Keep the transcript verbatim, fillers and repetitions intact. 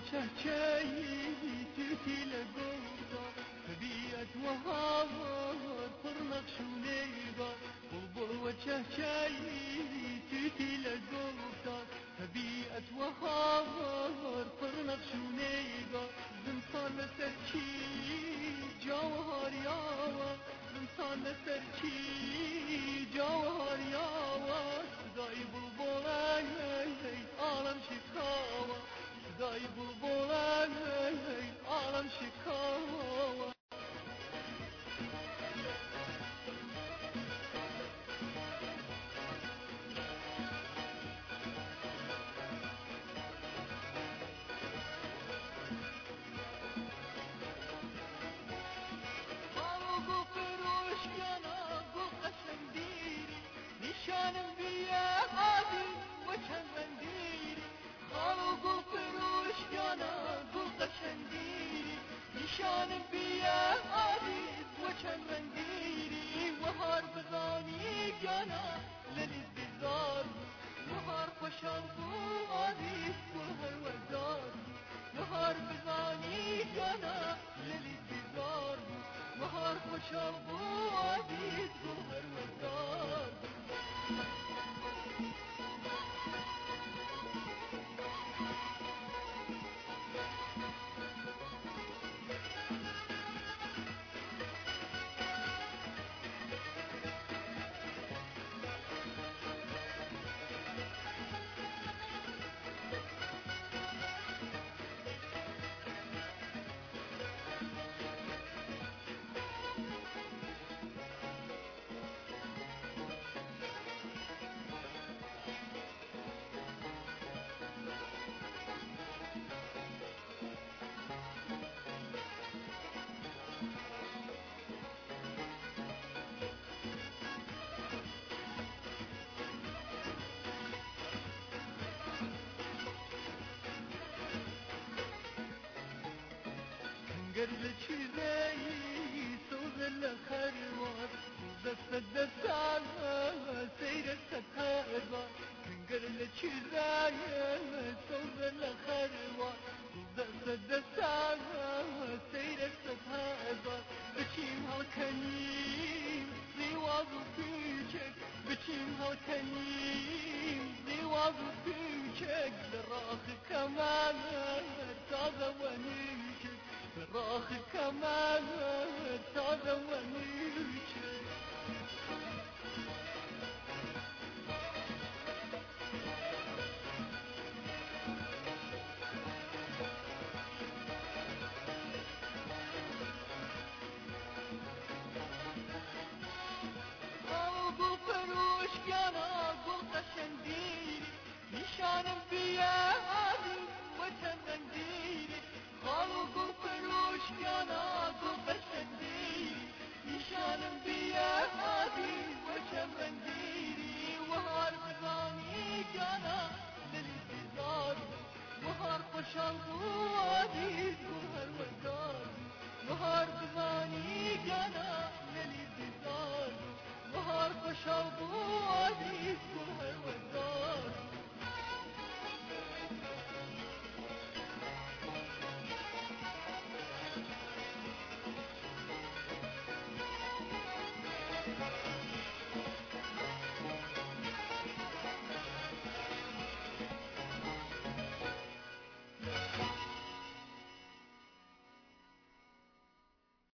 وشهشي تركي لقوطة فبيئة وهاور فرنق شونيقا بلبل وشهشي تركي لقوطة فبيئة وهاور فرنق شونيقا زمصان لسركي جوهر ياوا زمصان لسركي جوهر ياوا صداي بلبل عالم شكاوى صداي بلبل عالم شكاوى نشانم بيا عادي وكان منديري خالق الفروش يانا قلت شنديري نشانم بيا عادي وكان منديري وهار بغاني يانا للانتظار وهار فشربو عادي وهر وزار وهار بغاني يانا للانتظار وهار فشربو عادي وهر وزار قرل شذاي صوز الخروات دست دست على سير الستارات من قرل شذاي صوز الخروات دست دست على سير الستارات بشيم هالكنيم زواج فيك بشيم هالكنيم زواج فيك لراخ كمان تازه ونيك راخ كمان تازه